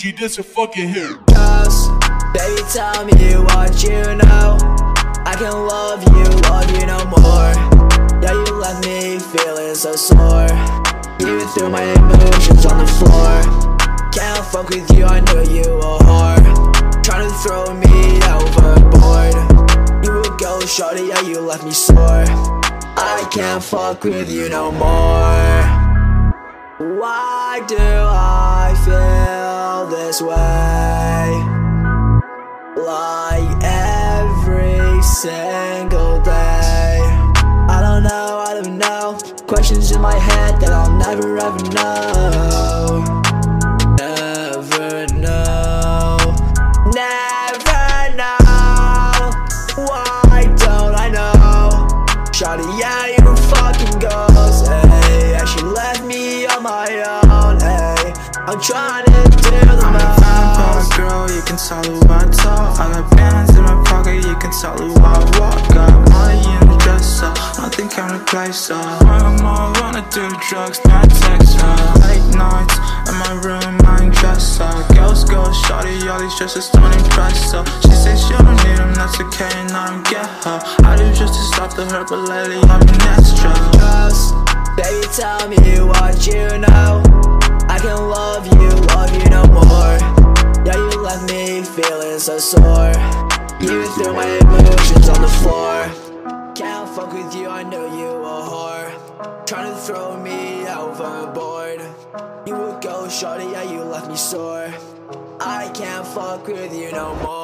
G, this a fucking hit. Cause, baby, tell me what you know. I can love you no more. Yeah, you left me feeling so sore. Even through my emotions on the floor. Can't fuck with you, I know you a whore. Trying to throw me overboard. You a ghost, shorty, yeah, you left me sore. I can't fuck with you no more. Why do I feel this way? Like every single day. I don't know. Questions in my head that I'll never ever know. Never know. Never know. Why don't I know? Shawty, yeah, you a fucking ghost, ayy. Yeah, she left me on my own, ayy. I'm trying to do the most. I'm a girl, you can tell who I talk. I got bands in my pocket, you can tell who I walk. Got money in the dresser, nothing can replace her. Wanna do drugs, not text her. Late nights in my room, I ain't dress her. Girls go shawty, all these dresses don't impress her. She says she don't need them, that's okay, and I don't get her. I do just to stop the hurt, but lately I'm an extra. Cause, baby, tell me what you know. I can love you no more. Yeah, you left me feeling so sore. You threw my emotions on the floor. Can't fuck with you, I know you a whore. Trying to throw me overboard. You a ghost, shorty, yeah, you left me sore. I can't fuck with you no more.